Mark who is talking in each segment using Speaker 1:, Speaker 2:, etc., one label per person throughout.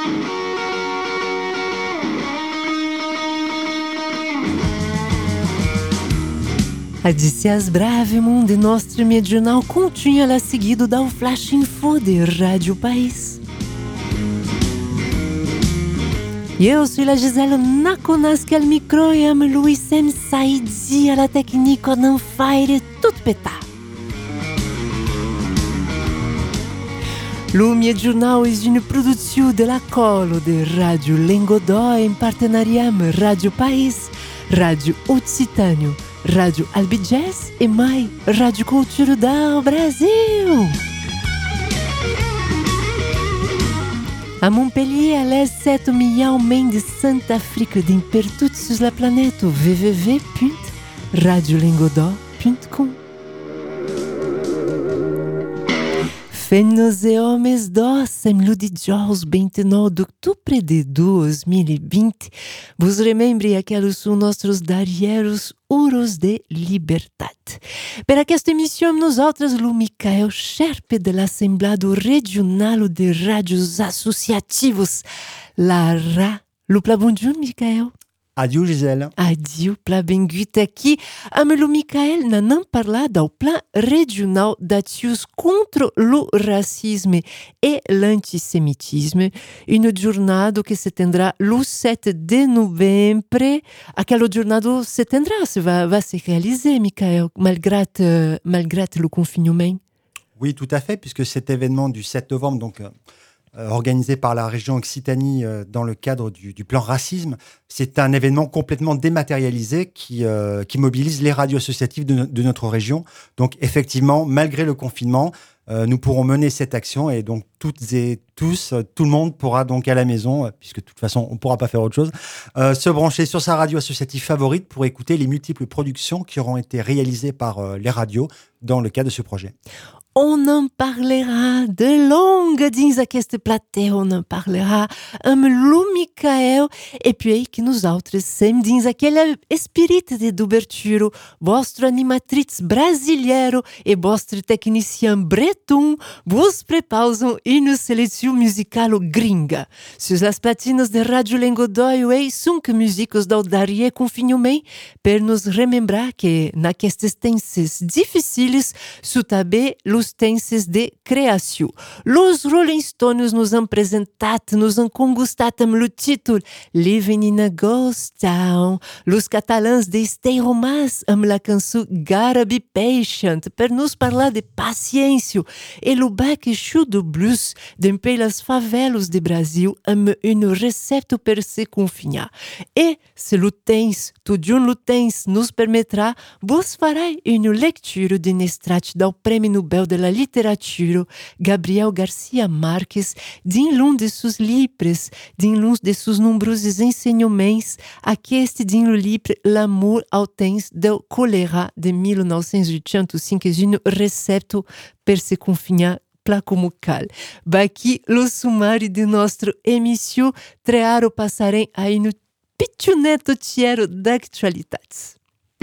Speaker 1: Adicias brave mundo nostro mediunal continha lá seguido da o flash info de Rádio País. E eu sou a Gisela Nakonaski al micro e am Luisem Saidi à la technique non faire tout péta. Le mediunal est une production de la Colo de Radio Lengodó em partenariat avec Radio País, Radio Occitânio, Rádio Albigés e mais Rádio Cultura do Brasil. À Montpellier, à l'est 7 millions de Centrafrique din per tout sur la planète www.radiolengodó.com. Femmes e homens dossem ludijos 29 de outubro de 2020. Vos remembre aqueles são nossos darieros uros de liberdade. Per aquesta émission, nosaltres, o Michael Scherpe de l'Assemblado Regional de Rádios Associativos, la RA. Lupla bonjour, Michael.
Speaker 2: Adieu, Gisèle.
Speaker 1: Adieu, pla benguit aqui. Amelo Michael n'en parla do plan regional d'actions contre le racisme et l'antisemitisme. Une jornada que se tendrá le 7 de novembre. Aquela jornada se tendrá, va se réaliser, Michael, malgré le confinement.
Speaker 2: Oui, tout à fait, puisque cet événement du 7 novembre, donc organisé par la région Occitanie dans le cadre du plan racisme, c'est un événement complètement dématérialisé qui mobilise les radios associatives de notre région. Donc effectivement, malgré le confinement, nous pourrons mener cette action et donc toutes et tous, tout le monde pourra donc à la maison, puisque de toute façon on ne pourra pas faire autre chose, se brancher sur sa radio associative favorite pour écouter les multiples productions qui auront été réalisées par les radios dans le cadre de ce projet.
Speaker 1: On en parlera de longue dins aquesta plateia, on en parlera amb lo Michael, e puis que nous autres sem dins aquele espírito d'ouvertura, vostre animatriz brasileiro e vostre tecnicien breton vos prepausam une seleção musical gringa. Sur as platinas de Rádio Lengodó e são músicos do darrier confinament per nos remembrar que naquestes tempos difíceis sutabe los tenses de criação. Los Rolling Stones nos han presentat, nos han congustat amb lo títol Living in a Ghost Town. Los catalans de Stay Romàs amb la cançó Gotta Be Patient per nos parlar de paciência e lo back show do blues d'empei las favelas de Brasil amb une recepta per se confinar. E se lo tens, tudjun lo tens, nos permetrà, vos farai une lectura de Nestrach do Prêmio Nobel de la Literatura Gabriel Garcia Marques din l'un de seus livres, din l'un de seus nombrosos ensinamentos, aquest din lo livre L'amour ao temps del cólera de 1985, és une recepta per se confinar pla como cal. Aqui, o sumário de nossa emissão, trearo passarem a um pichuneto tiero d'actualitats.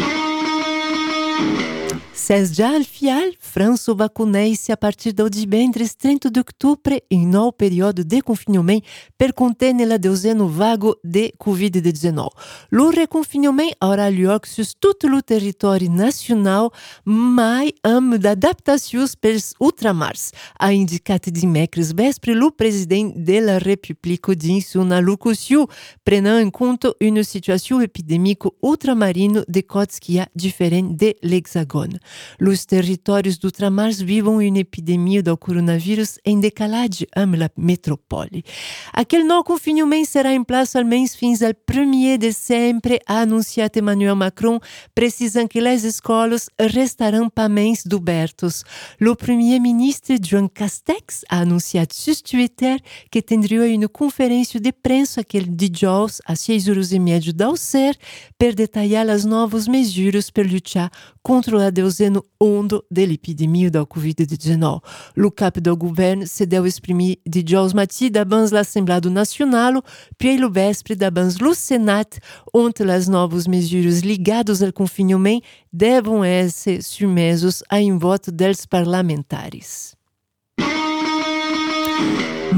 Speaker 1: Ses já al final, França vacunei-se a partir do divendres 30 de outubro em novo período de confinamento per contenere la deuxième vague de Covid-19. O reconfinamento aurà lloc sur tot o território nacional, mas amb d'adaptacions pels ultramars, ha indicat dimecres vespre o president de la República dins una locució, prenant en compte une situació epidèmica ultramarina de cotes que é diferent de l'Hexagone. Os territórios do ultramars vivem uma epidemia do coronavírus em decalagem amb la metrópole. Aquele novo confinamento será em place almenys fins al 1er de dezembre, ha anunciat Emmanuel Macron, precisant que les escoles restarão paments d'obertos. O primeiro-ministre Joan Castex ha anunciat sur Twitter que tindria uma conferência de prensa aquele dijous às 6h30 da UCER per detalhar as novas medidas per lutar contra a deuxième onda de l'epidemia da Covid-19. O cap do governo se deu exprimir dijous matí davant l'Assemblado Nacional, puis o vespre davant o Senat, onde as novas medidas ligadas ao confinamento devem ser submesas a voto dos parlamentares.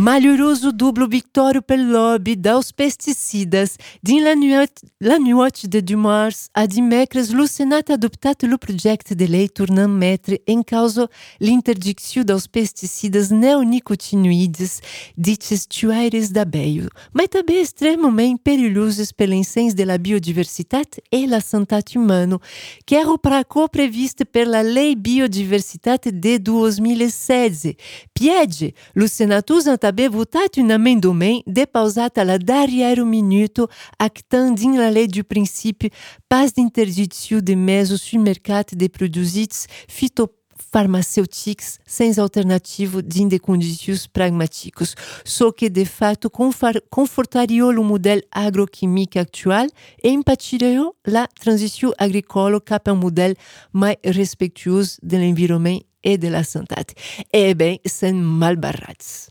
Speaker 1: Malheureuse double victoire per lobby dels pesticides. Dins la nuit de dimarts a dimecres, lo Senat ha adoptat lo projecte de lei tornant metre en causa l'interdicció dels pesticides neonicotinoides dites tuaires d'abeio, mas també extremament perillosos per l'incens de la biodiversitat e la santat humana, que era prevista per la lei biodiversitat de 2016. Piede, lo senators han també votat un amendament depausat a la darrière minuto actant dins la lei du principi pas d'interdicció de mesos sul mercat de produits fitofarmacêutics sem alternativo dins de condições pragmáticos, só que de fato confortaria o modelo agroquímico actual e impediria la transição agrícola cap a um modelo mais respeituoso do environment e de la santat. Eh bem, são mal barrats.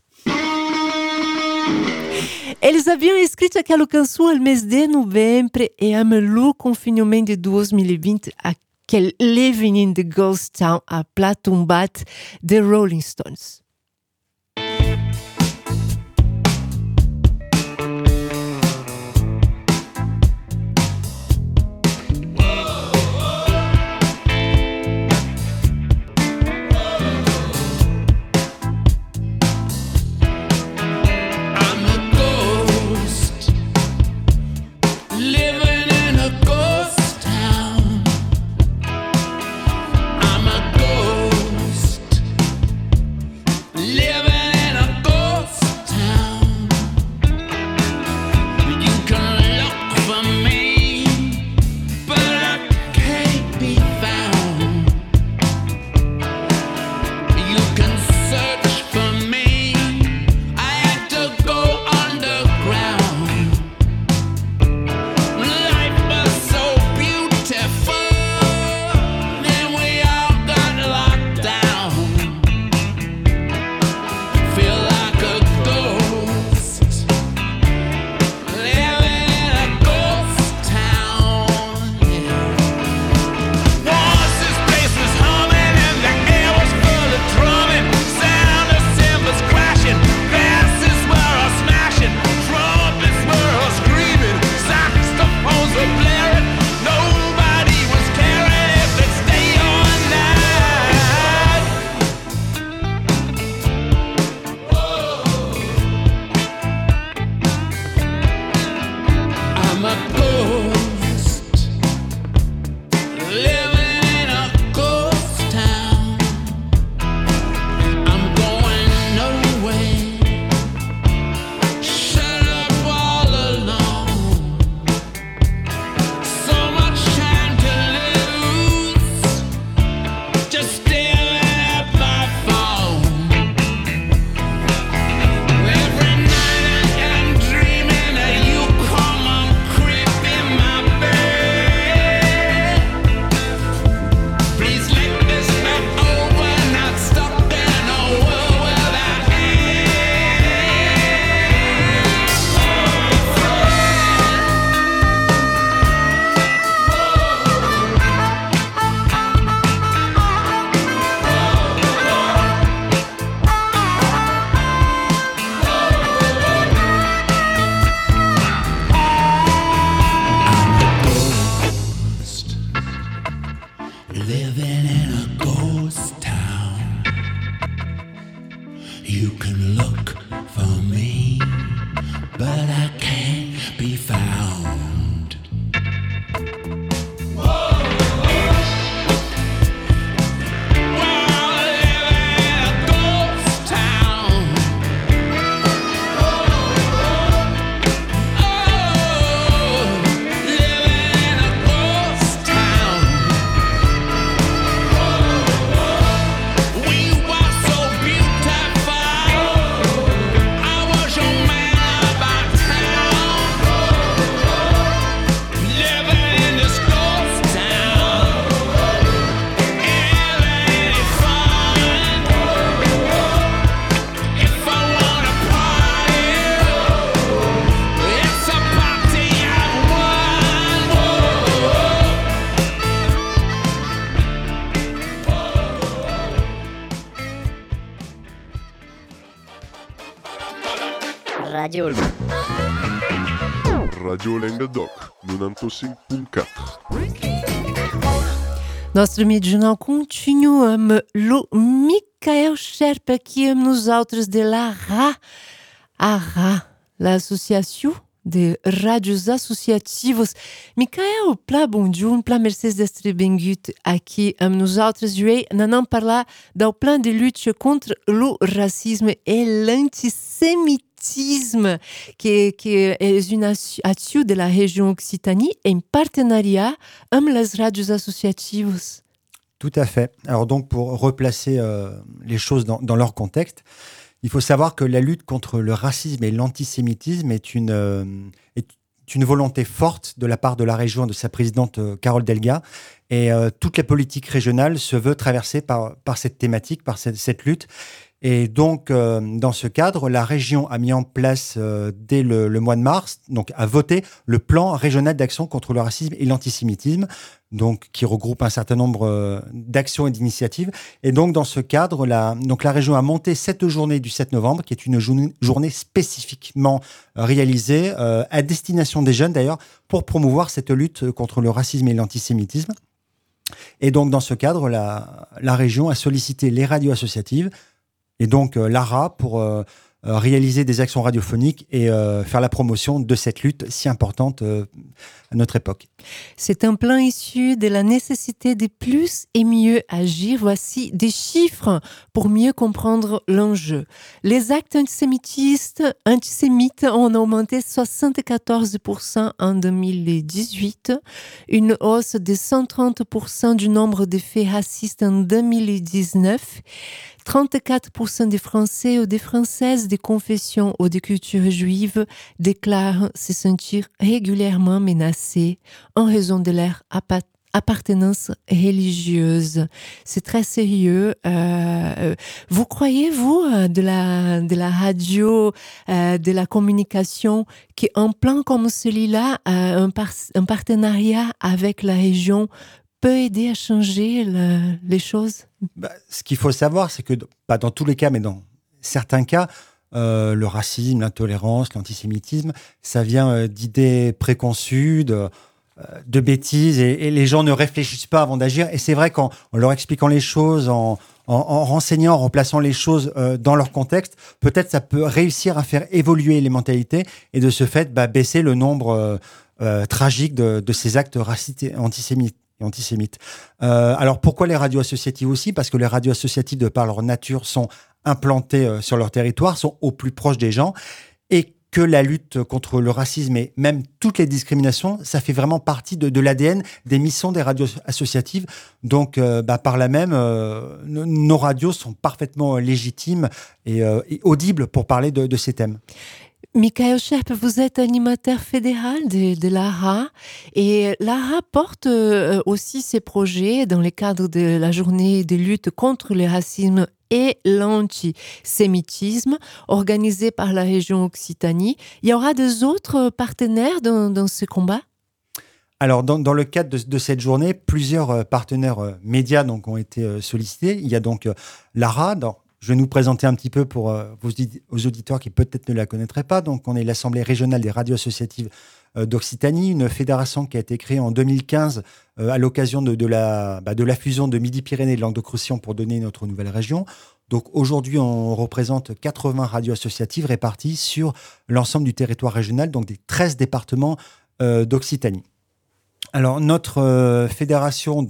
Speaker 1: Eles haviam escrito aquela canção no mês de novembro e no confinamento de 2020, aquele Living in the Ghost Town, a platumbat de Rolling Stones.
Speaker 3: Radio
Speaker 4: Languedoc, 95.4.
Speaker 1: Nostre regional continuăm lo Michael Sherpa aqui amb nosaltres de l'ARA. ARA, l'associació de ràdios associativos. Michael, pla bon dia, pla mercès d'estre bengut aqui amb nosaltres. Jo n'anem parlar del plan de lutte contra lo racisme e l'antisemitisme, que és una acció de la région Occitanie en partenariat amb les ràdios associatives.
Speaker 2: Tout à fait. Alors donc, pour replacer les choses dans leur contexte, il faut savoir que la lutte contre le racisme et l'antisémitisme est une volonté forte de la part de la région, de sa présidente Carole Delga. Et toute la politique régionale se veut traversée par cette thématique, par cette lutte. Et donc, dans ce cadre, la région a mis en place, dès le mois de mars, donc a voté le plan régional d'action contre le racisme et l'antisémitisme, donc qui regroupe un certain nombre d'actions et d'initiatives. Et donc, dans ce cadre, la région a monté cette journée du 7 novembre, qui est une journée spécifiquement réalisée à destination des jeunes, d'ailleurs, pour promouvoir cette lutte contre le racisme et l'antisémitisme. Et donc, dans ce cadre, la région a sollicité les radios associatives, et donc l'ARA pour réaliser des actions radiophoniques et faire la promotion de cette lutte si importante à notre époque.
Speaker 1: C'est un plan issu de la nécessité de plus et mieux agir. Voici des chiffres pour mieux comprendre l'enjeu. Les actes antisémites ont augmenté 74% en 2018, une hausse de 130% du nombre de faits racistes en 2019. 34% des Français ou des Françaises de confession ou de culture juive déclarent se sentir régulièrement menacés en raison de leur appartenance religieuse. C'est très sérieux. Vous croyez, vous, de la radio, de la communication, qu'un plan comme celui-là, un partenariat avec la région peut aider à changer les choses?
Speaker 2: Ce qu'il faut savoir, c'est que, pas dans tous les cas, mais dans certains cas, le racisme, l'intolérance, l'antisémitisme, ça vient d'idées préconçues, de bêtises, et les gens ne réfléchissent pas avant d'agir. Et c'est vrai qu'en leur expliquant les choses, en renseignant, en replaçant les choses dans leur contexte, peut-être ça peut réussir à faire évoluer les mentalités et de ce fait baisser le nombre tragique de ces actes racistes et antisémites. Alors pourquoi les radios associatives aussi? Parce que les radios associatives, de par leur nature, sont implantées sur leur territoire, sont au plus proche des gens, et que la lutte contre le racisme et même toutes les discriminations, ça fait vraiment partie de l'ADN des missions des radios associatives. Donc par là même, nos radios sont parfaitement légitimes et audibles pour parler de ces thèmes.
Speaker 1: Michael Sherpa, vous êtes animateur fédéral de l'ARA, et l'ARA porte aussi ses projets dans le cadre de la journée de lutte contre le racisme et l'antisémitisme organisée par la région Occitanie. Il y aura des autres partenaires dans ce combat?
Speaker 2: Alors, dans le cadre de cette journée, plusieurs partenaires médias ont été sollicités. Il y a donc l'ARA. Je vais nous présenter un petit peu pour aux auditeurs qui peut-être ne la connaîtraient pas. Donc, on est l'Assemblée régionale des radios associatives d'Occitanie, une fédération qui a été créée en 2015 à l'occasion de la fusion de Midi-Pyrénées et de Languedoc-Roussillon pour donner notre nouvelle région. Donc, aujourd'hui, on représente 80 radios associatives réparties sur l'ensemble du territoire régional, donc des 13 départements d'Occitanie. Alors, notre fédération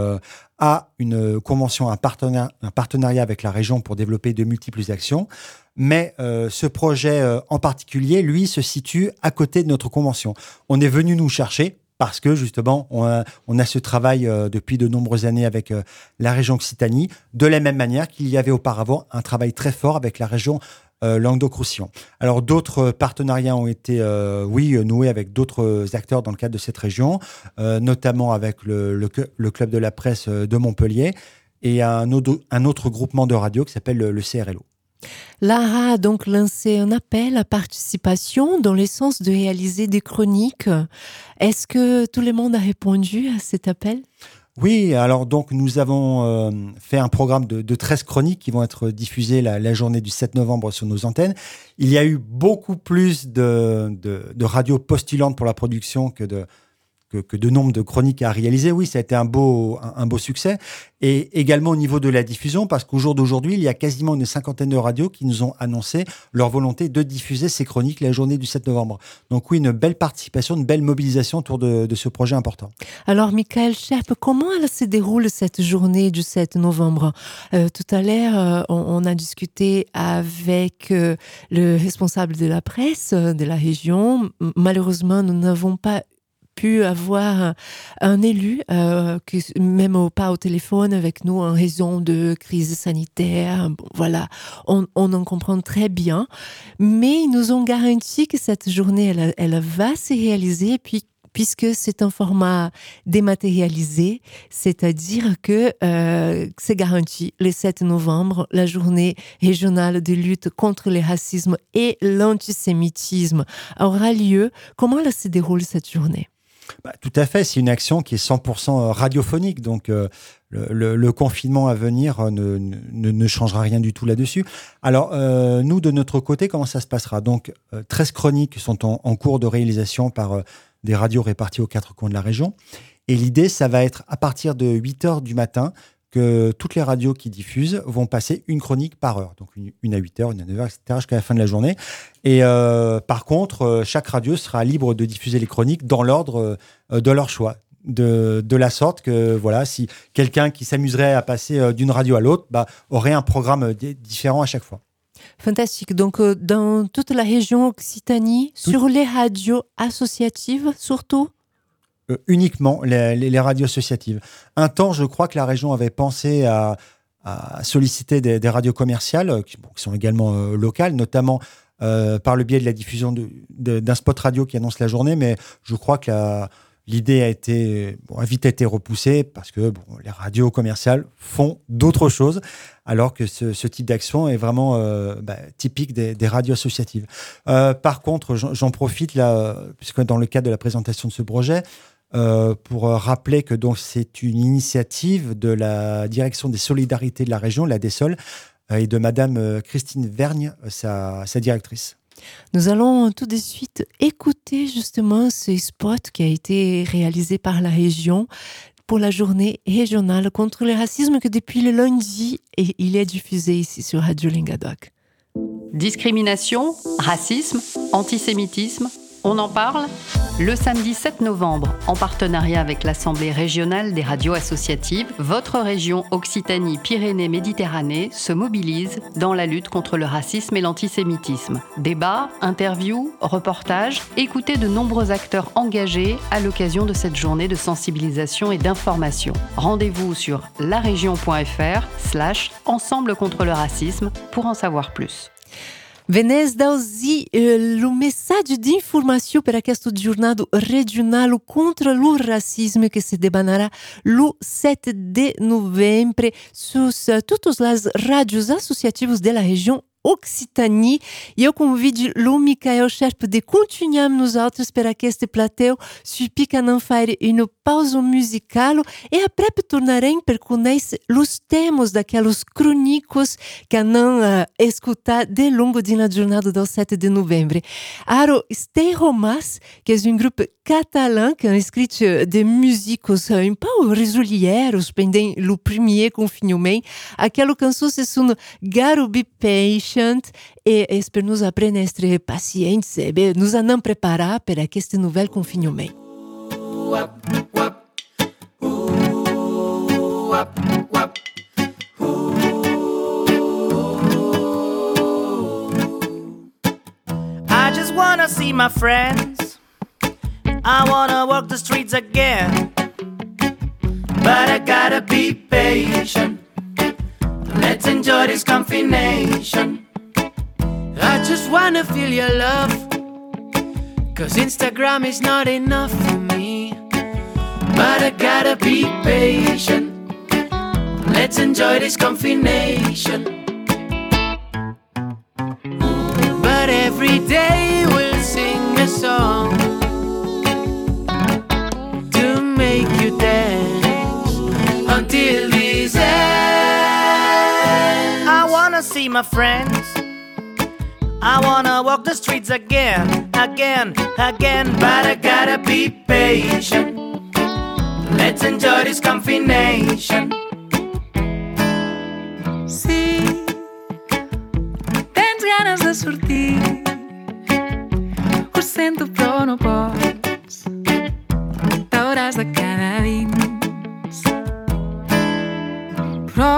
Speaker 2: a une convention, un partenariat avec la région pour développer de multiples actions. Mais ce projet en particulier, lui, se situe à côté de notre convention. On est venu nous chercher parce que, justement, on a ce travail depuis de nombreuses années avec la région Occitanie, de la même manière qu'il y avait auparavant un travail très fort avec la région Languedoc-Roussillon. Alors, d'autres partenariats ont été, noués avec d'autres acteurs dans le cadre de cette région, notamment avec le Club de la Presse de Montpellier et un autre groupement de radio qui s'appelle le CRLO.
Speaker 1: L'ARA a donc lancé un appel à participation dans le sens de réaliser des chroniques. Est-ce que tout le monde a répondu à cet appel?
Speaker 2: Oui, alors donc nous avons fait un programme de 13 chroniques qui vont être diffusées la journée du 7 novembre sur nos antennes. Il y a eu beaucoup plus de radios postulantes pour la production que de nombre de chroniques à réaliser. Oui, ça a été un beau succès. Et également au niveau de la diffusion, parce qu'au jour d'aujourd'hui, il y a quasiment une cinquantaine de radios qui nous ont annoncé leur volonté de diffuser ces chroniques la journée du 7 novembre. Donc oui, une belle participation, une belle mobilisation autour de ce projet important.
Speaker 1: Alors, Michael Scherp, comment elle se déroule cette journée du 7 novembre? Tout à l'heure, on a discuté avec le responsable de la presse de la région. Malheureusement, nous n'avons pas pu avoir un élu, même pas au téléphone avec nous en raison de crise sanitaire. Bon, voilà, on en comprend très bien. Mais ils nous ont garanti que cette journée, elle va se réaliser, puisque c'est un format dématérialisé, c'est-à-dire que c'est garanti, le 7 novembre, la journée régionale de lutte contre le racisme et l'antisémitisme aura lieu. Comment elle se déroule cette journée?
Speaker 2: Tout à fait, c'est une action qui est 100% radiophonique, donc le confinement à venir ne changera rien du tout là-dessus. Alors, nous, de notre côté, comment ça se passera? Donc, 13 chroniques sont en cours de réalisation par des radios réparties aux 4 coins de la région. Et l'idée, ça va être à partir de 8h du matin que toutes les radios qui diffusent vont passer une chronique par heure. Donc une à 8h, une à 9h, etc. jusqu'à la fin de la journée. Et par contre, chaque radio sera libre de diffuser les chroniques dans l'ordre de leur choix. De la sorte que voilà, si quelqu'un qui s'amuserait à passer d'une radio à l'autre aurait un programme différent à chaque fois.
Speaker 1: Fantastique. Donc, dans toute la région Occitanie, sur les radios associatives surtout?
Speaker 2: Uniquement les radios associatives. Un temps, je crois que la région avait pensé à solliciter des radios commerciales, qui sont également locales, notamment par le biais de la diffusion d'un spot radio qui annonce la journée, mais je crois que l'idée a vite été repoussée parce que les radios commerciales font d'autres choses, alors que ce type d'action est vraiment typique des radios associatives. Par contre, j'en profite là, puisque dans le cadre de la présentation de ce projet, pour rappeler que donc c'est une initiative de la Direction des Solidarités de la région, la DSOL, et de Madame Christine Vergne, sa directrice.
Speaker 1: Nous allons tout de suite écouter justement ce spot qui a été réalisé par la région pour la journée régionale contre le racisme, que depuis le lundi, il est diffusé ici sur Radio Lingadoc.
Speaker 3: Discrimination, racisme, antisémitisme, on en parle ? Le samedi 7 novembre, en partenariat avec l'Assemblée régionale des radios associatives, votre région Occitanie-Pyrénées-Méditerranée se mobilise dans la lutte contre le racisme et l'antisémitisme. Débats, interviews, reportages, écoutez de nombreux acteurs engagés à l'occasion de cette journée de sensibilisation et d'information. Rendez-vous sur laregion.fr/ensemble contre le racisme pour en savoir plus.
Speaker 1: Venez d'auzi le messaggio di informazione per questo giornata regionale contro il razzismo che si debanerà il 7 de novembre su tutte le radios associative della regione Occitanie. E eu convido o Michael Scherp de continuar nos outros para este plateau, supi que não fare uma pausa musical e après tornarem para conhecer os temas daqueles crônicos que não escutar de longo de na jornada do 7 de novembro. Alors, Stay Romas, que é grupo catalã que é escrito de músicos um pouco resolieros pendant o primeiro confinement. Aquela canção se chama Gotta Be Patient e espero nos aprender a ser pacientes e nos a não preparar para este novo confinement.
Speaker 5: I just wanna see my friends. I wanna walk the streets again. But I gotta be patient. Let's enjoy this confination. I just wanna feel your love, 'cause Instagram is not enough for me. But I gotta be patient. Let's enjoy this confination. But every day we'll sing a song to make you dance. my friends. I wanna walk the streets again, again, again, but I gotta be patient. Let's enjoy this confination.
Speaker 6: Sí, tens ganes de sortir, ho sento però no pots, t'hauràs de quedar dins. Però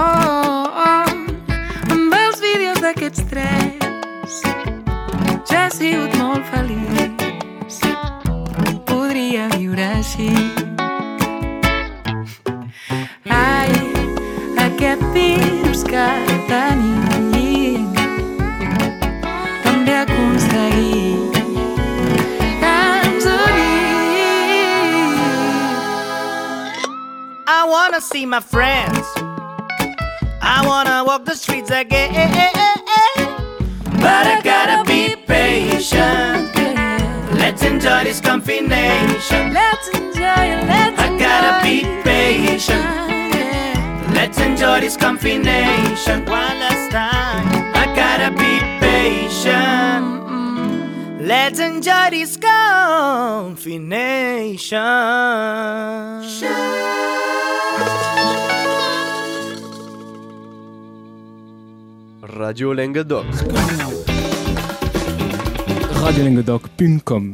Speaker 6: amb els vídeos d'aquests tres ja he sigut molt feliç, podria viure així. Ai, aquest virus que tenim també aconseguim que ens unim.
Speaker 5: I wanna see my friends. I wanna walk the streets again, but I gotta be patient. Let's enjoy this confination.
Speaker 6: Let's enjoy it, let's
Speaker 5: I gotta be patient. Let's enjoy this confination one last time. I gotta be patient. Let's enjoy this confination.
Speaker 7: Radio Languedoc.
Speaker 8: radiolanguedoc.com.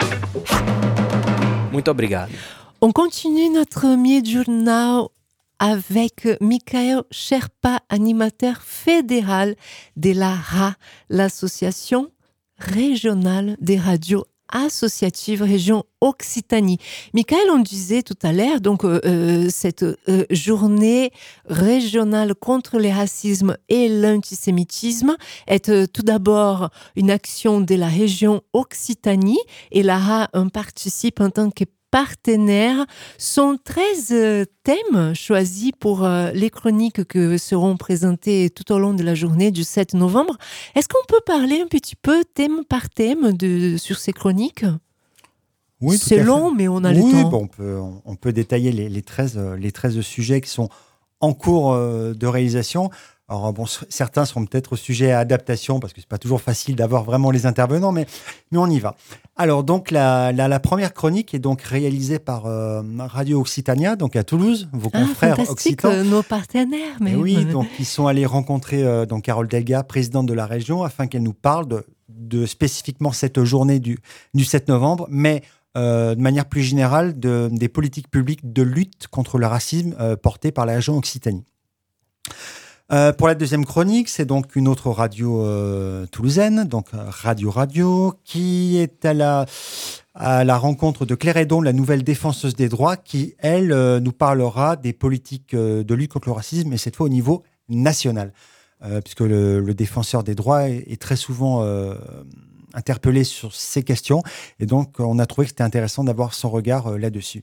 Speaker 7: Muito obrigado.
Speaker 1: On continue notre mi-journal avec Michael Sherpa, animateur fédéral de la RA, l'association régionale des radios associatives région Occitanie. Michael, on disait tout à l'heure, donc cette journée régionale contre le racisme et l'antisémitisme est tout d'abord une action de la région Occitanie et la RA en participe en tant que partenaires. Sont 13 thèmes choisis pour les chroniques que seront présentées tout au long de la journée du 7 novembre. Est-ce qu'on peut parler un petit peu thème par thème sur ces chroniques ?
Speaker 2: Oui,
Speaker 1: c'est long, mais on a le temps.
Speaker 2: Bon, on peut détailler les 13 sujets qui sont en cours de réalisation. Alors bon, certains seront peut-être sujets à adaptation parce que c'est pas toujours facile d'avoir vraiment les intervenants, mais on y va. Alors donc la première chronique est donc réalisée par Radio Occitania, donc à Toulouse, vos confrères occitans.
Speaker 1: Nos partenaires. Mais
Speaker 2: oui, donc ils sont allés rencontrer donc Carole Delga, présidente de la région, afin qu'elle nous parle de spécifiquement cette journée du 7 novembre, mais de manière plus générale des politiques publiques de lutte contre le racisme portées par la région Occitanie. Pour la deuxième chronique, c'est donc une autre radio toulousaine, donc Radio, qui est à la rencontre de Claire Hédon, la nouvelle défenseuse des droits, qui, elle, nous parlera des politiques de lutte contre le racisme, et cette fois au niveau national, puisque le défenseur des droits est très souvent interpellé sur ces questions, et donc on a trouvé que c'était intéressant d'avoir son regard là-dessus.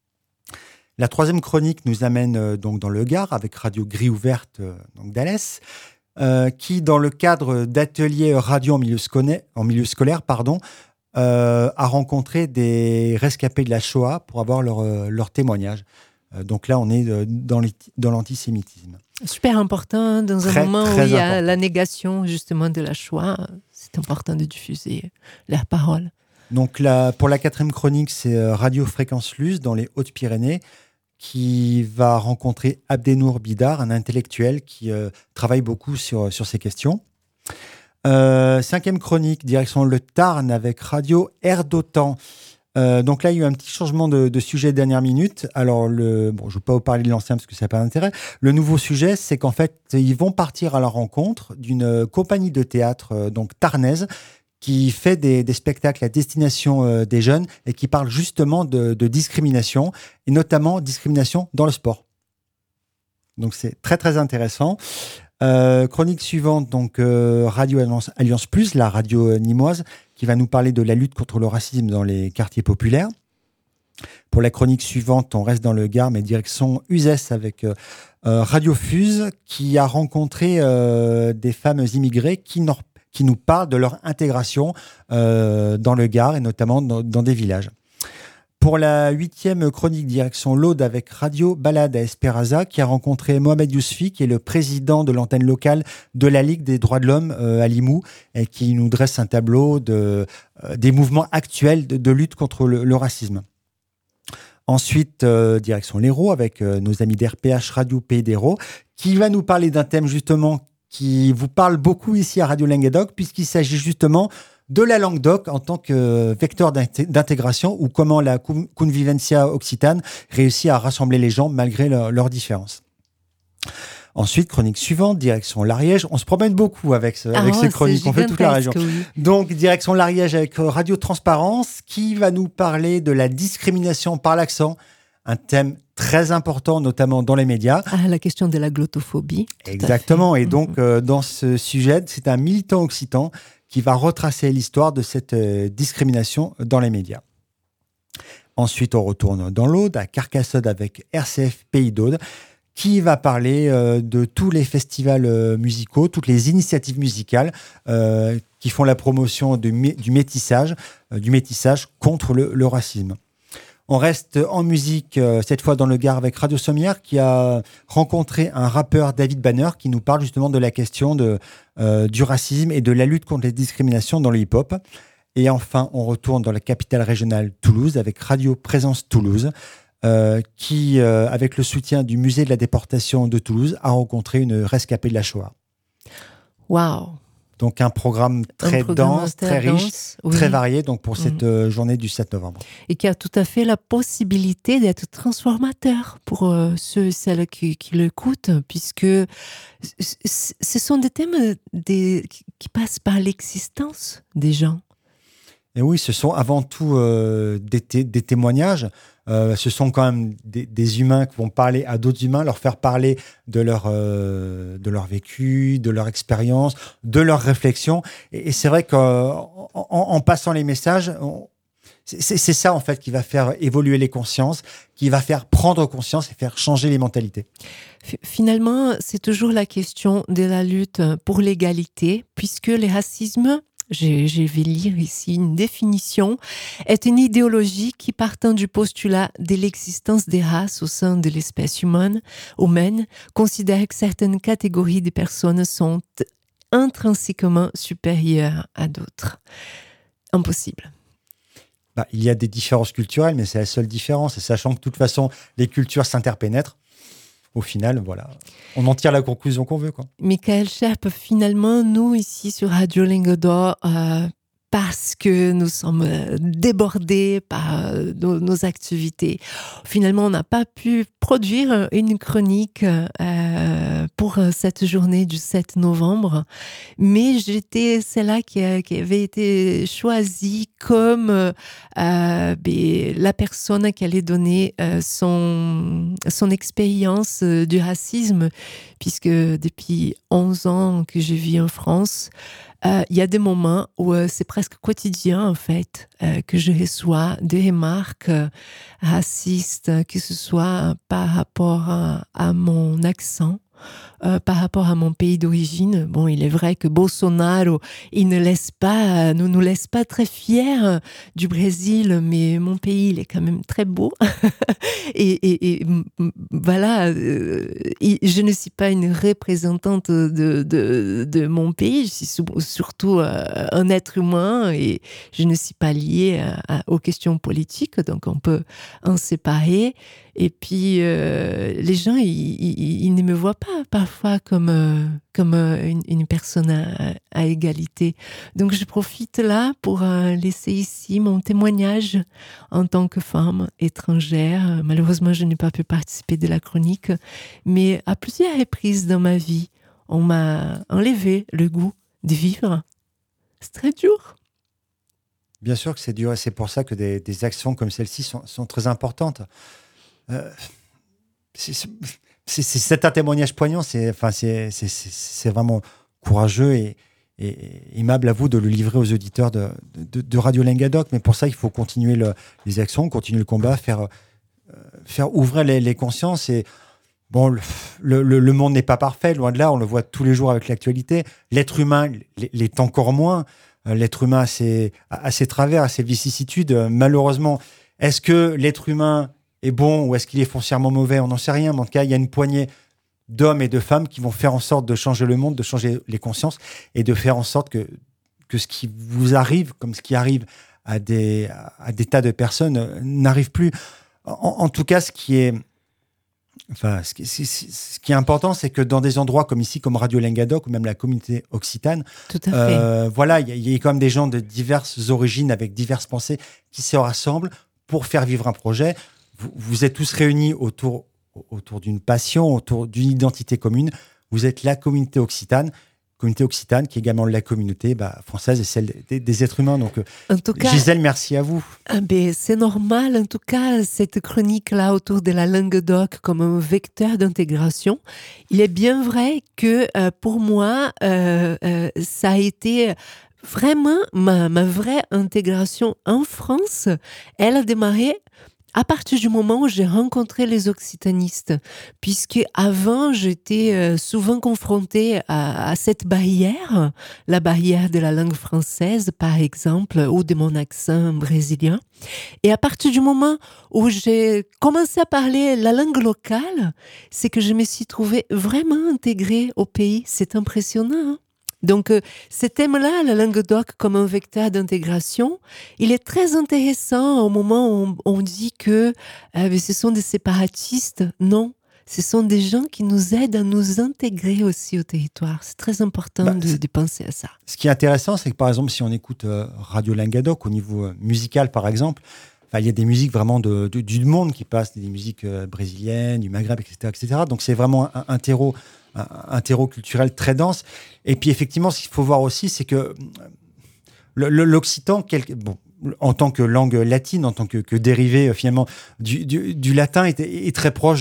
Speaker 2: La troisième chronique nous amène donc dans le Gard avec Radio Grille Ouverte donc d'Alès, qui, dans le cadre d'ateliers radio en milieu scolaire, a rencontré des rescapés de la Shoah pour avoir leur témoignage. Donc là, on est dans l'antisémitisme.
Speaker 1: Super important dans un moment où il y a la négation justement de la Shoah. C'est important de diffuser leur parole. Donc
Speaker 2: pour la quatrième chronique, c'est Radio Fréquence Luce dans les Hautes-Pyrénées, qui va rencontrer Abdenour Bidar, un intellectuel qui travaille beaucoup sur ces questions. Cinquième chronique, direction le Tarn avec Radio Air d'Otan. Donc là, il y a eu un petit changement de sujet dernière minute. Alors, je ne vais pas vous parler de l'ancien parce que ça n'a pas d'intérêt. Le nouveau sujet, c'est qu'en fait, ils vont partir à la rencontre d'une compagnie de théâtre donc tarnaise, qui fait des spectacles à destination des jeunes et qui parle justement de discrimination, et notamment discrimination dans le sport. Donc c'est très très intéressant. Chronique suivante, donc Radio Alliance Plus, la radio nîmoise, qui va nous parler de la lutte contre le racisme dans les quartiers populaires. Pour la chronique suivante, on reste dans le Gard, mais direction Uzès avec Radio Fuse, qui a rencontré des femmes immigrées qui nous parlent de leur intégration dans le Gard et notamment dans des villages. Pour la 8e chronique, direction l'Aude avec Radio Balade à Esperanza, qui a rencontré Mohamed Yousfi, qui est le président de l'antenne locale de la Ligue des droits de l'homme à Limoux, et qui nous dresse un tableau des mouvements actuels de lutte contre le racisme. Ensuite, direction l'Hérault avec nos amis d'RPH Radio Pays d'Hérault, qui va nous parler d'un thème justement qui vous parle beaucoup ici à Radio Languedoc, puisqu'il s'agit justement de la langue d'oc en tant que vecteur d'intégration, ou comment la convivencia occitane réussit à rassembler les gens malgré leurs différences. Ensuite, chronique suivante, direction l'Ariège. On se promène beaucoup avec ces chroniques, on fait toute la région. Oui. Donc, direction l'Ariège avec Radio Transparence, qui va nous parler de la discrimination par l'accent, un thème très important, notamment dans les médias.
Speaker 1: La question de la glottophobie.
Speaker 2: Exactement, et donc dans ce sujet, c'est un militant occitan qui va retracer l'histoire de cette discrimination dans les médias. Ensuite, on retourne dans l'Aude, à Carcassonne avec RCF Pays d'Aude, qui va parler de tous les festivals musicaux, toutes les initiatives musicales qui font la promotion du métissage contre le racisme. On reste en musique, cette fois dans le Gard, avec Radio Sommière, qui a rencontré un rappeur, David Banner, qui nous parle justement de la question du racisme et de la lutte contre les discriminations dans le hip-hop. Et enfin, on retourne dans la capitale régionale Toulouse, avec Radio Présence Toulouse, qui, avec le soutien du musée de la déportation de Toulouse, a rencontré une rescapée de la Shoah.
Speaker 1: Waouh!
Speaker 2: Donc un programme très dense, très riche, très varié, donc pour cette journée du 7 novembre.
Speaker 1: Et qui a tout à fait la possibilité d'être transformateur pour ceux et celles qui l'écoutent, puisque ce sont des thèmes qui passent par l'existence des gens.
Speaker 2: Et oui, ce sont avant tout des témoignages. Ce sont quand même des humains qui vont parler à d'autres humains, leur faire parler de leur vécu, de leur expérience, de leurs réflexions. Et c'est vrai qu'en passant les messages, c'est ça en fait qui va faire évoluer les consciences, qui va faire prendre conscience et faire changer les mentalités.
Speaker 1: Finalement, c'est toujours la question de la lutte pour l'égalité, puisque le racisme, je vais lire ici une définition, est une idéologie qui, partant du postulat de l'existence des races au sein de l'espèce humaine, considère que certaines catégories de personnes sont intrinsèquement supérieures à d'autres. Impossible.
Speaker 2: Il y a des différences culturelles, mais c'est la seule différence. Et sachant que de toute façon, les cultures s'interpénètrent, au final, voilà, on en tire la conclusion qu'on veut, quoi.
Speaker 1: Michael Sherp, finalement, nous, ici sur Radio Languedoc, parce que nous sommes débordés par nos activités, finalement, on n'a pas pu produire une chronique pour cette journée du 7 novembre, mais j'étais celle-là qui avait été choisie comme la personne qui allait donner son expérience du racisme, puisque depuis 11 ans que je vis en France, il y a des moments où c'est presque quotidien, en fait, que je reçois des remarques racistes, que ce soit par rapport à mon accent, par rapport à mon pays d'origine. Bon, il est vrai que Bolsonaro, il ne nous laisse pas très fiers du Brésil, mais mon pays, il est quand même très beau. et voilà, je ne suis pas une représentante de mon pays, je suis surtout un être humain et je ne suis pas liée aux questions politiques, donc on peut en séparer. Et puis, les gens, ils ne me voient pas parfois comme une personne à égalité. Donc, je profite là pour laisser ici mon témoignage en tant que femme étrangère. Malheureusement, je n'ai pas pu participer de la chronique, mais à plusieurs reprises dans ma vie, on m'a enlevé le goût de vivre. C'est très dur.
Speaker 2: Bien sûr que c'est dur, et c'est pour ça que des actions comme celle-ci sont très importantes. C'est un témoignage poignant, c'est vraiment courageux et aimable à vous de le livrer aux auditeurs de Radio Languedoc, mais pour ça il faut continuer les actions, continuer le combat, faire ouvrir les consciences. Et bon, le monde n'est pas parfait, loin de là, on le voit tous les jours avec l'actualité. L'être humain l'est encore moins. L'être humain a ses travers, a ses vicissitudes. Malheureusement, Est-ce que l'être humain est bon ou est-ce qu'il est foncièrement mauvais? On n'en sait rien, mais en tout cas, il y a une poignée d'hommes et de femmes qui vont faire en sorte de changer le monde, de changer les consciences et de faire en sorte que ce qui vous arrive, comme ce qui arrive à des tas de personnes, n'arrive plus. En tout cas, ce qui est important, c'est que dans des endroits comme ici, comme Radio Languedoc ou même la communauté occitane,
Speaker 1: Tout à fait.
Speaker 2: voilà, il y a quand même des gens de diverses origines avec diverses pensées qui se rassemblent pour faire vivre un projet. Vous êtes tous réunis autour d'une passion, autour d'une identité commune. Vous êtes la communauté occitane qui est également la communauté française et celle des êtres humains. Donc,
Speaker 1: En tout cas,
Speaker 2: Gisèle, merci à vous.
Speaker 1: c'est normal, en tout cas, cette chronique-là autour de la Languedoc comme un vecteur d'intégration. Il est bien vrai que pour moi, ça a été vraiment ma vraie intégration en France. Elle a démarré à partir du moment où j'ai rencontré les occitanistes, puisque avant j'étais souvent confrontée à cette barrière, la barrière de la langue française par exemple, ou de mon accent brésilien. Et à partir du moment où j'ai commencé à parler la langue locale, c'est que je me suis trouvée vraiment intégrée au pays. C'est impressionnant, hein? Donc, ce thème-là, la Languedoc comme un vecteur d'intégration, il est très intéressant au moment où on dit que ce sont des séparatistes. Non, ce sont des gens qui nous aident à nous intégrer aussi au territoire. C'est très important de penser à ça.
Speaker 2: Ce qui est intéressant, c'est que par exemple, si on écoute Radio Languedoc au niveau musical, par exemple, il y a des musiques vraiment du monde qui passent, des musiques brésiliennes, du Maghreb, etc. Donc, c'est vraiment un terreau culturel très dense. Et puis, effectivement, ce qu'il faut voir aussi, c'est que l'occitan, en tant que langue latine, en tant que dérivé, finalement, du latin, est très proche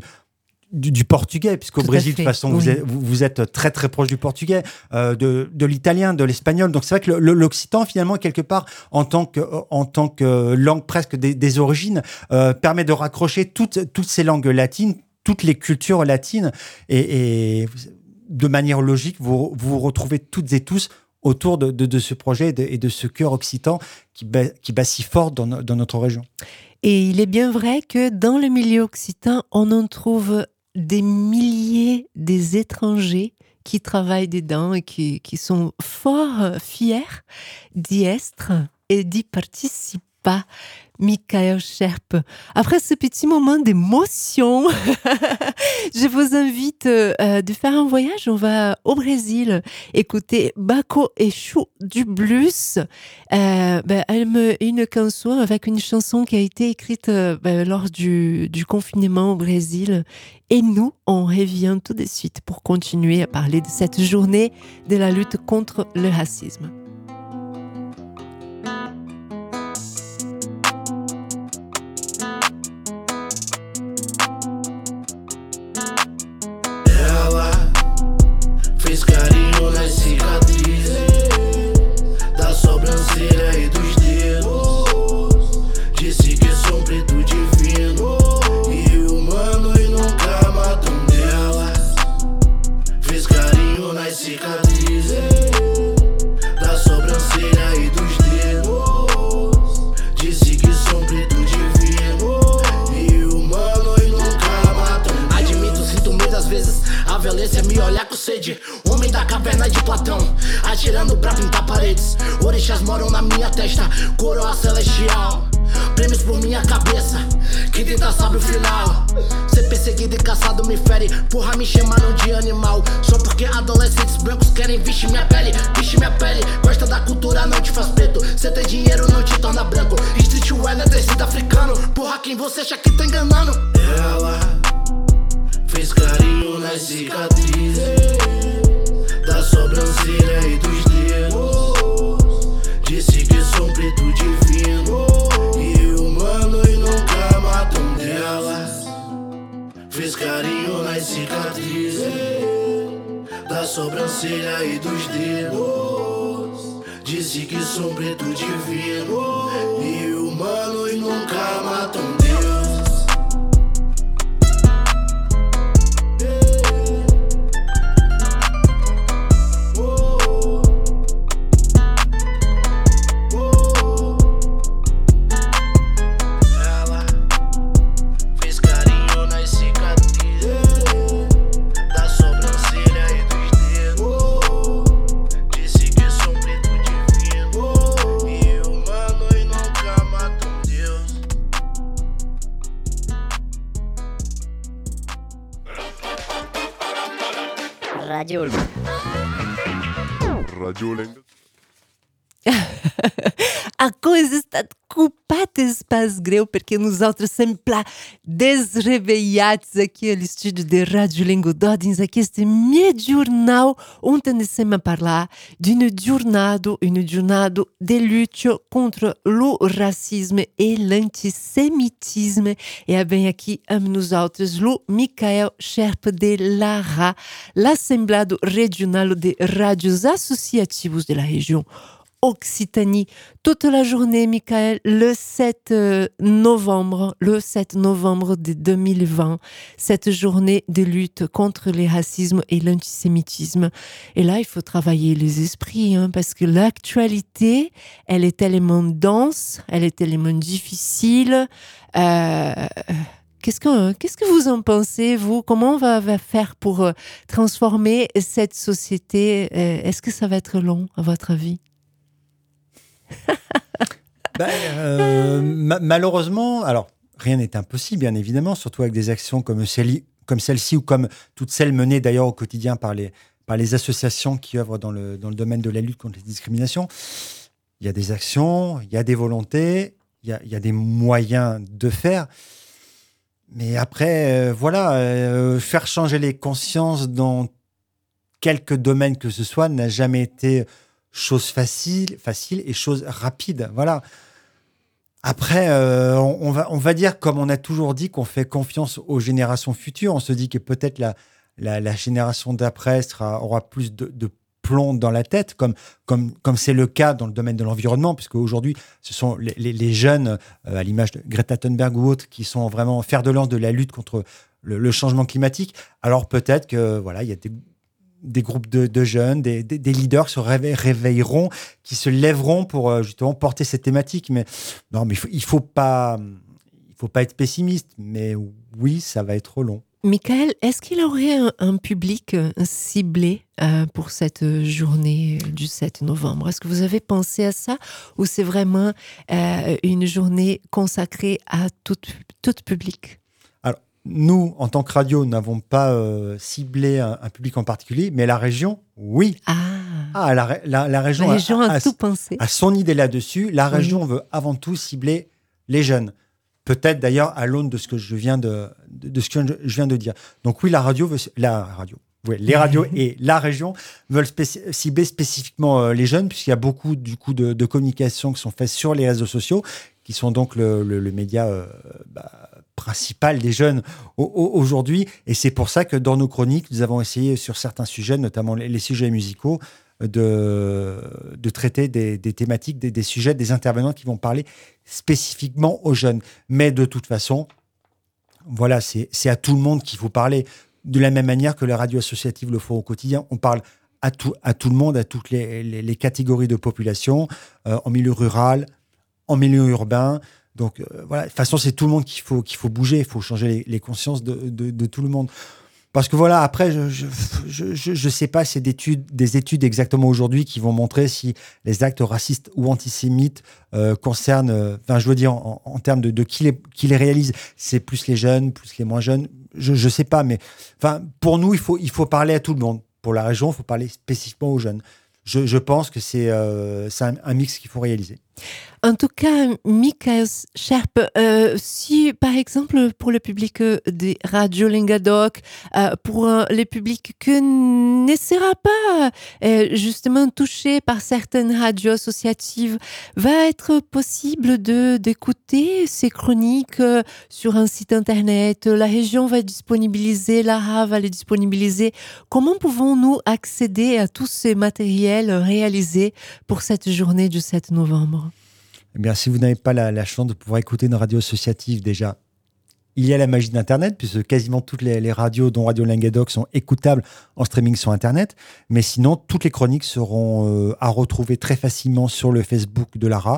Speaker 2: du portugais, puisqu'au Brésil, de toute façon, oui. vous êtes très, très proche du portugais, de l'italien, de l'espagnol. Donc, c'est vrai que l'occitan, finalement, quelque part, en tant que langue presque des origines, permet de raccrocher toutes ces langues latines, toutes les cultures latines, et de manière logique, vous vous retrouvez toutes et tous autour de ce projet et de ce cœur occitan qui bat si fort dans notre région.
Speaker 1: Et il est bien vrai que dans le milieu occitan, on en trouve des milliers des étrangers qui travaillent dedans et qui sont fort fiers d'y être et d'y participer. Michael Sherp. Après ce petit moment d'émotion, je vous invite de faire un voyage. On va au Brésil écouter Baco et Chou du blues. Une chanson avec une chanson qui a été écrite lors du confinement au Brésil. Et nous, on revient tout de suite pour continuer à parler de cette journée de la lutte contre le racisme.
Speaker 9: Fez carinho nas cicatrizes da sobrancelha e dos dedos. Disse que sou preto divino e humano e nunca matam dela. Fez carinho nas cicatrizes da sobrancelha e dos dedos. Disse que sou preto divino e humano e nunca matam dela. Admito, sinto muitas vezes a violência me olhar com sede. Homem da caverna de Platão, atirando pra pintar paredes. Orixás moram na minha testa, coroa celestial. Prêmios por minha cabeça, quem tenta sabe o final. Ser perseguido e caçado me fere, porra me chamaram de animal. Só porque adolescentes brancos querem vestir minha pele. Vestir minha pele, gosta da cultura, não te faz preto. Cê tem dinheiro, não te torna branco. Streetwear não é tecido africano. Porra, quem você acha que tá enganando? Ela fez carinho nas cicatrizes da sobrancelha e dos dedos. Disse que sou preto divino e humano e nunca matam dela. Fez carinho nas cicatrizes da sobrancelha e dos dedos. Disse que sou preto divino e humano e nunca matam Deus.
Speaker 3: Radio.
Speaker 4: Radio Languedoc.
Speaker 1: A coisa está culpada espaço greu, porque nós outros sempre desreveilhados aqui no estúdio de Rádio Languedoc, aqui este meu jornal, onde nós vamos falar d'une jornada de lutte contre le racisme et l'antisémitisme. E bem aqui nós outros, o Michael Scherp de Lara, l'Assemblée régionale des radios associativos de la région Occitanie, toute la journée, Michael, le 7 novembre de 2020, cette journée de lutte contre le racisme et l'antisémitisme. Et là, il faut travailler les esprits, parce que l'actualité, elle est tellement dense, elle est tellement difficile. Qu'est-ce que vous en pensez, vous? Comment on va faire pour transformer cette société? Est-ce que ça va être long, à votre avis?
Speaker 2: Malheureusement, alors rien n'est impossible, bien évidemment, surtout avec des actions comme celle-ci ou comme toutes celles menées d'ailleurs au quotidien par les associations qui œuvrent dans le domaine de la lutte contre les discriminations. Il y a des actions, il y a des volontés, il y a des moyens de faire. Mais après, faire changer les consciences dans quelques domaines que ce soit n'a jamais été chose facile et chose rapide. Voilà. Après, on va dire, comme on a toujours dit, qu'on fait confiance aux générations futures. On se dit que peut-être la génération d'après aura plus de plomb dans la tête, comme c'est le cas dans le domaine de l'environnement, puisque aujourd'hui, ce sont les jeunes, à l'image de Greta Thunberg ou autres, qui sont vraiment fer de lance de la lutte contre le changement climatique. Alors peut-être que il y a des groupes de jeunes, des leaders se réveilleront, qui se lèveront pour justement porter cette thématique. Mais non, mais il faut pas être pessimiste. Mais oui, ça va être long.
Speaker 1: Michael, est-ce qu'il aurait un public ciblé pour cette journée du 7 novembre? Est-ce que vous avez pensé à ça, ou c'est vraiment une journée consacrée à tout public?
Speaker 2: Nous, en tant que radio, n'avons pas ciblé un public en particulier, mais la région, oui. La région
Speaker 1: a tout pensé.
Speaker 2: A son idée là-dessus. La région veut avant tout cibler les jeunes. Peut-être d'ailleurs à l'aune de ce que je viens de dire. Donc oui, les radios et la région veulent cibler spécifiquement les jeunes, puisqu'il y a beaucoup du coup de communications qui sont faites sur les réseaux sociaux, qui sont donc le média principal des jeunes aujourd'hui. Et c'est pour ça que dans nos chroniques, nous avons essayé sur certains sujets, notamment les sujets musicaux, de traiter des thématiques, des sujets, des intervenants qui vont parler spécifiquement aux jeunes. Mais de toute façon, voilà, c'est à tout le monde qu'il faut parler. De la même manière que les radios associatives le font au quotidien, on parle à tout le monde, à toutes les catégories de population, en milieu rural, en milieu urbain. Donc de toute façon, c'est tout le monde qu'il faut bouger, il faut changer les consciences de tout le monde. Parce que après, je sais pas, c'est des études exactement aujourd'hui qui vont montrer si les actes racistes ou antisémites concernent, je veux dire, en termes de qui les réalise, c'est plus les jeunes, plus les moins jeunes. Je sais pas, mais pour nous, il faut parler à tout le monde. Pour la région, il faut parler spécifiquement aux jeunes. Je pense que c'est un mix qu'il faut réaliser.
Speaker 1: En tout cas, Michael Scherp, si par exemple pour le public des radios Languedoc, pour les publics qui ne sera pas justement touché par certaines radios associatives, va être possible d'écouter ces chroniques sur un site internet. La région va disponibiliser, l'ARA va les disponibiliser. Comment pouvons-nous accéder à tous ces matériels réalisés pour cette journée du 7 novembre?
Speaker 2: Eh bien, si vous n'avez pas la chance de pouvoir écouter une radio associative, déjà, il y a la magie d'Internet, puisque quasiment toutes les radios, dont Radio Languedoc, sont écoutables en streaming sur Internet. Mais sinon, toutes les chroniques seront à retrouver très facilement sur le Facebook de l'ARA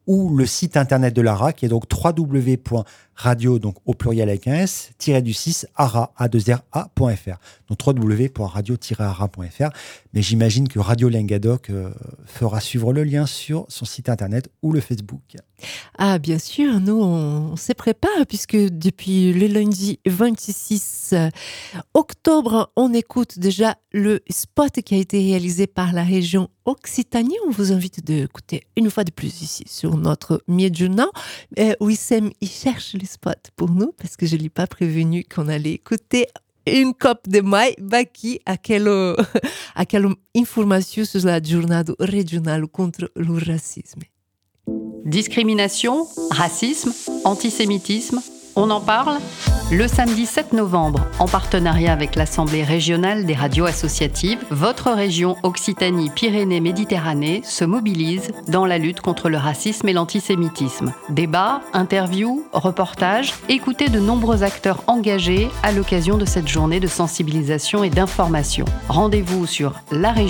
Speaker 2: ou le site internet de l'ARA qui est donc www.radio, donc au pluriel avec un S, -du6 ara, a2ra.fr. Donc www.radio-ara.fr. Mais j'imagine que Radio Lengadoc fera suivre le lien sur son site internet ou le Facebook.
Speaker 1: Ah, bien sûr, nous, on se prépare puisque depuis le lundi 26 octobre, on écoute déjà le spot qui a été réalisé par la région Occitanie. On vous invite d'écouter une fois de plus ici sur notre Miedjournal. Wissem, il cherche le spot pour nous parce que je ne l'ai pas prévenu qu'on allait écouter une coupe de maille. Baki, aquela information sur la journée régionale contre le racisme.
Speaker 3: Discrimination, racisme, antisémitisme, on en parle ? Le samedi 7 novembre, en partenariat avec l'Assemblée régionale des radios associatives, votre région Occitanie-Pyrénées-Méditerranée se mobilise dans la lutte contre le racisme et l'antisémitisme. Débats, interviews, reportages, écoutez de nombreux acteurs engagés à l'occasion de cette journée de sensibilisation et d'information. Rendez-vous sur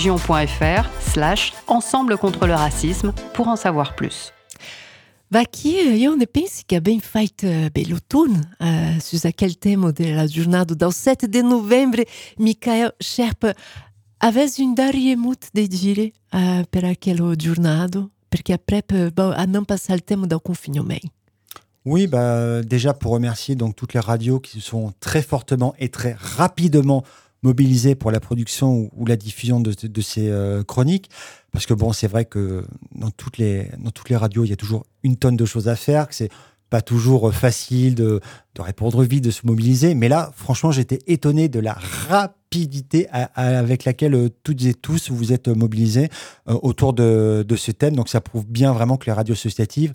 Speaker 3: laregion.fr/ensemble contre le racisme pour en savoir plus.
Speaker 1: Aqui eu ne penso que é bem feito Belutun, su aquele tema da jornada do 7 de novembro, Michael Sherpa, avais une dernière mot de dire per aquela jornada, porque après a não passar le thème du confinement.
Speaker 2: Oui, déjà pour remercier donc toutes les radios qui se sont très fortement et très rapidement mobilisés pour la production ou la diffusion de ces chroniques. Parce que c'est vrai que dans toutes les radios, il y a toujours une tonne de choses à faire, que c'est pas toujours facile de répondre vite, de se mobiliser. Mais là, franchement, j'étais étonné de la rapidité avec laquelle toutes et tous vous êtes mobilisés autour de ce thème. Donc ça prouve bien vraiment que les radios associatives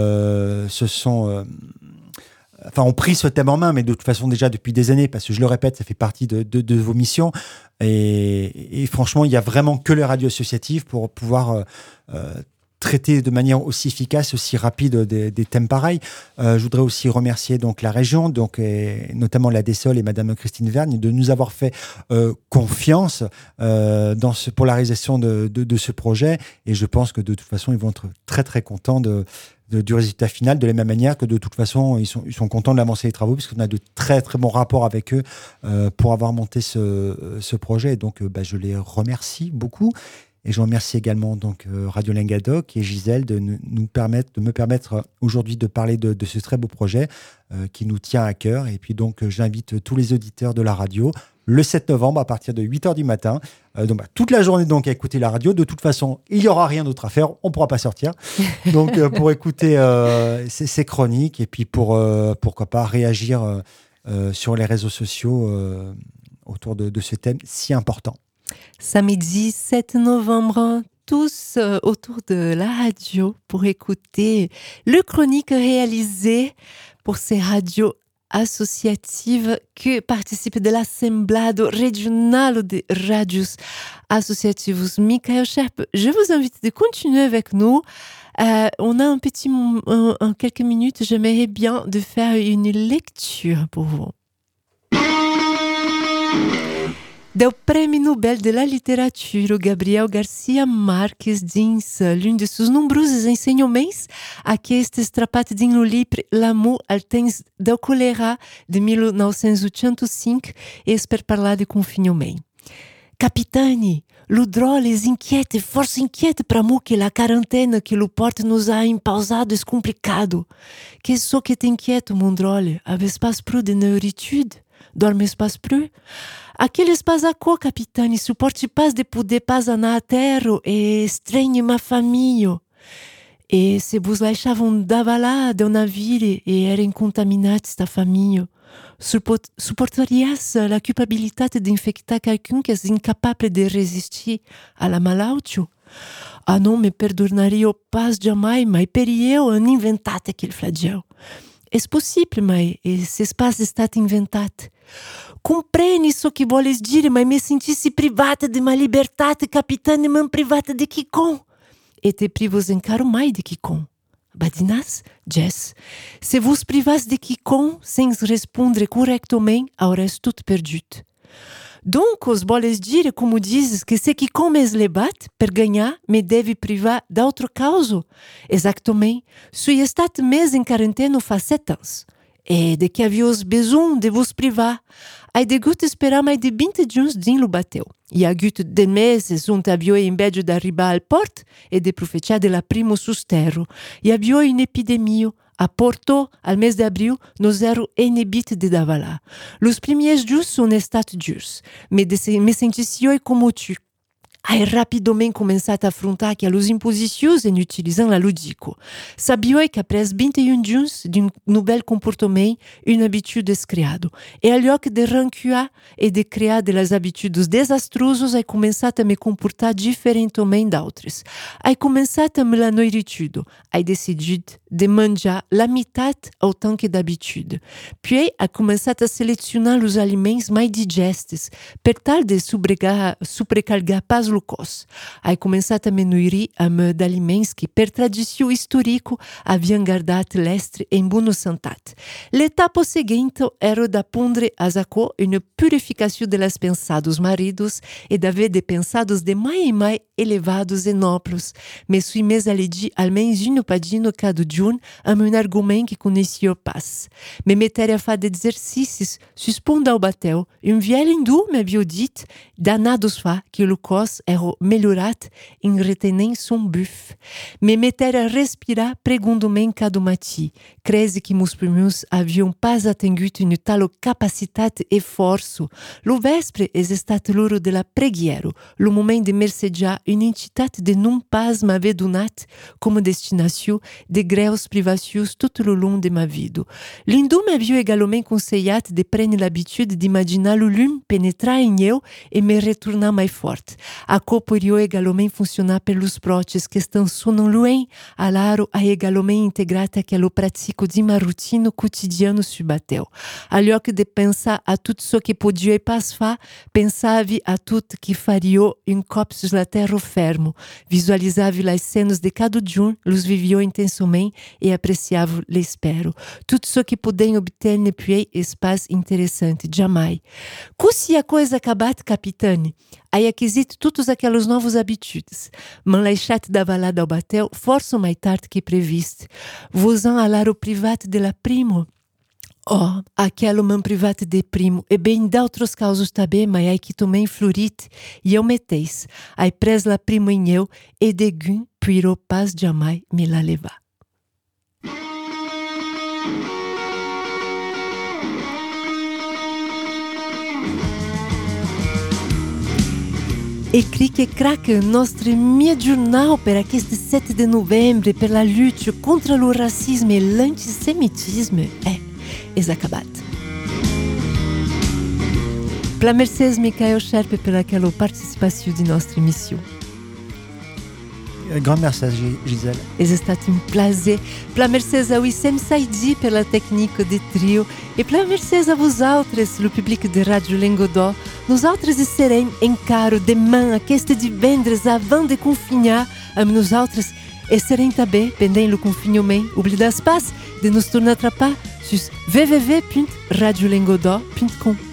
Speaker 2: ont pris ce thème en main, mais de toute façon déjà depuis des années, parce que je le répète, ça fait partie de vos missions. Et franchement, il n'y a vraiment que les radios associatives pour pouvoir traiter de manière aussi efficace, aussi rapide des thèmes pareils. Je voudrais aussi remercier donc la région, et notamment la DESOL et Madame Christine Vergne, de nous avoir fait confiance pour la réalisation de ce projet. Et je pense que de toute façon, ils vont être très très contents du résultat final, de la même manière que de toute façon, ils sont contents de l'avancée des travaux, puisqu'on a de très très bons rapports avec eux pour avoir monté ce projet. Et donc, je les remercie beaucoup. Et je remercie également donc Radio Lengadoc et Gisèle de me permettre aujourd'hui de parler de ce très beau projet qui nous tient à cœur. Et puis donc, j'invite tous les auditeurs de la radio le 7 novembre à partir de 8h du matin. Toute la journée donc à écouter la radio. De toute façon, il n'y aura rien d'autre à faire. On ne pourra pas sortir. Donc, pour écouter ces chroniques et puis pourquoi pas réagir sur les réseaux sociaux autour de ce thème si important.
Speaker 1: Samedi 7 novembre, tous autour de la radio pour écouter le chronique réalisé pour ces radios associatives qui participent de l'Assemblée régionale des radios associatives. Michael Sherpa, je vous invite de continuer avec nous. On a en quelques minutes, j'aimerais bien de faire une lecture pour vous. Del Prêmio Nobel de la Literatura, Gabriel Garcia Marques dins l'un de seus nombrosos ensinaments aquestes trapat dins lo livre L'amour al temps del cólera de 1985 és per parlar de confinament. Capitani, lo drôle és inquiet, força inquiet per amor que la quarantena que lo porte nos ha impausado és complicado. Que só que t'inquiète, mon drôle? Aves pas prou de neuritude? Dormes pas prou? Aqueles pas a quoi, capitani, suporte pas de poder pas anar a terra e estranhe ma família. E se vos deixavam d'avalar do navire e eram contaminats da família, suportarias la culpabilitat d'infectar quelqu'un que és incapable de resistir a la malaltia? Ah, não me perdonaria pas jamais, mas per eu han inventat aquele flagel. És possible, mas esse pas estat inventat. Compreende isso que voles dire, mas me sentisse privata de ma libertate, capitane, man privata de quicon. E te privos encara mais de quicon. Badinas, Jess, se vos privas de quicon, sem responder correctamente, aures tot perdut. Donc, os voles dire, como dizes, que se que comes le bat per ganhar, me deve privar d'autre causa. Exatamente. Sui estat mes em quarentena faz 7 ans. E de que havios besoin de vos privar. Ai degut esperar mais de 20 dias din lo bateu. E agut de meses ont avio in beggio d'arribar al port e de profetia de la primo susterro. E avio in epidemio. A Porto, al mês de abril, nos zero enebit de davalá. Los primeiros dias son estat durs, me senticioi como tu. Ai rapidamente começat a afrontar que os imposições em utilizando a ludico. Sabioi que apres 21 dias d'un nouvel comportamento, une habitude es criado. E al lloc de rancuar e de criar de las habitudes desastrosas, ai começat a me comportar diferentemente d'altres. Ai começat a me la noiritude. Ai decidit de manjar la metade ao tanque d'habitude. Puis, ai começat a selecionar os alimentos mais digestes, per tal de sobrecarregar pas o cos. Ai começat a me nourrir amb d'aliments que, per tradició historico, haviam guardat l'estre em bona santat. L'etapa seguinte era da pondre a saco uma purificação de las pensados maridos e d'haver de pensados de mais e mais elevados e nobres. Me sui mes aledi almens un padino cada giorno amb un argument que conhecia pas. Me meter a fa de exercícios, susponda ao bateu. Un viel hindu me havia dit, danados fa que o cos era melhorat em retenir son buf. Me meter a respirar pregundomen cada mati. Crese que meus pulmões haviam pas atingut une tal capacitat e forço. Lo vespre es estat l'oro de la preghiero, lo moment de mercejar une entitat de non pas m'ave donat como destinació de greus privacions tot lo long de ma vida. L'hindú m'havia également conseillat de prendre l'habitude d'imaginar lo llum penetrar en eu e me retornar mais fort. A poderia également funcionar pelos protes que estão sonam loin, alaro a également integrata que lo pratico de ma routine quotidiano subateu. A lloc de pensar a tudo so que podia pas fa, pensavi a tudo que faria un cop sus la terra fermo, visualizavi las cenas de cada dia, los vivio intensamente e apreciavo l'espero. Tudo so que podem obter ne puis espaço interessante, jamais. Così a coisa acabat, capitane? Ai aquisito todos aqueles novos habitudes. Man laixat da valada ao bateu, forço mais tarde que previsto. Vosam alaro privat de la primo. Oh, aquele man privat de primo, e bem d'altros causos também, mas ai que também florit, e eu meteis. Ai pres la primo em eu, e de gun, puiro pas jamais me la levar. Écrit que craque notre mia-jornal per aquest 7 de novembre per la lutte contra o racisme e l'antisemitisme és acabat. Pla mercès Michael Sherpe per aquela participació de nostra emissió.
Speaker 2: Grand merci, Gisèle.
Speaker 1: És estat un plaser. Pla mercès a Wissem Saidi per la tècnica de trio e pla mercès a vosaltres, o públic de Rádio Lengodó. Nosaltres serem encara demà, aquest divendres, avant de confinar amb nosaltres e serem també, pendent o confinament, oblidas pas de nos tornar a atrapar sus www.radiolengodó.com.